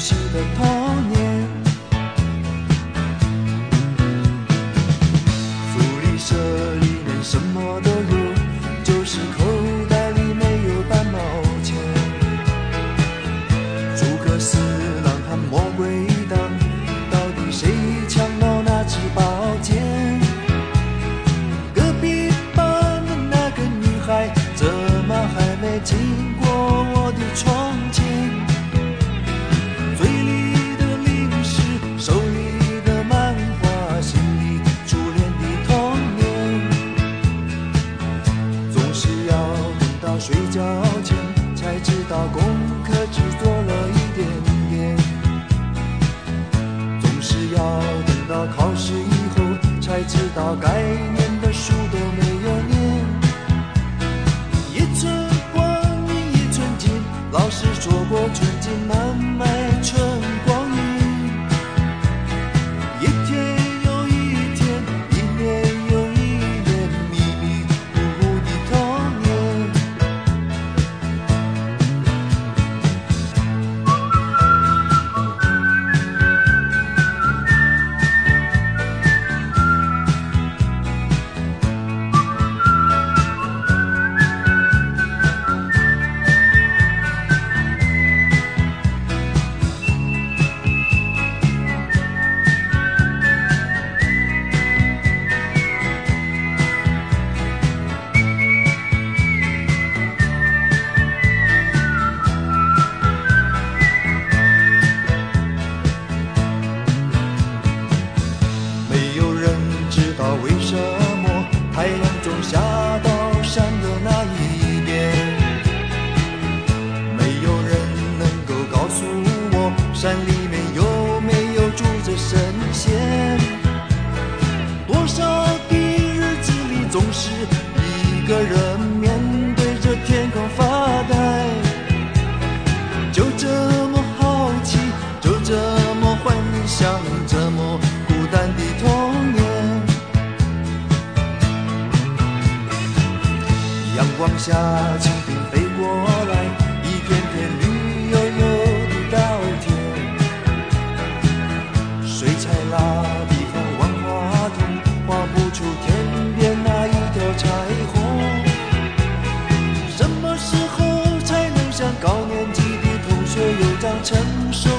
昔的童年。福利社里面什么都有，就是口袋里没有半毛钱。诸葛四郎和魔鬼党，到底谁抢到那支宝剑？隔壁班的那个女孩，怎么还没经过我的窗前？嘴里的零食，手里的漫画，心里初恋的童年。总是要等到睡觉前，才知道功课只做了一点点。总是要等到考试以后，才知道该念的书都没有念。一寸光阴一寸金，老师说过寸金难买春光阴。一天又一天，一年又一年，迷迷糊糊的童年。没有人知道为什么太阳总下到山的那一边，没有人能够告诉我山里面有没有住着神仙。多少的日子里总是一个人面对着天空发呆，就这么好奇，就这么幻想，这么孤单的童年。阳光下蜻蜓飞过来，一片片绿油油的稻田。水彩蜡笔和万花筒画不出天边那一条彩虹。什么时候才能像高年级的同学有张成熟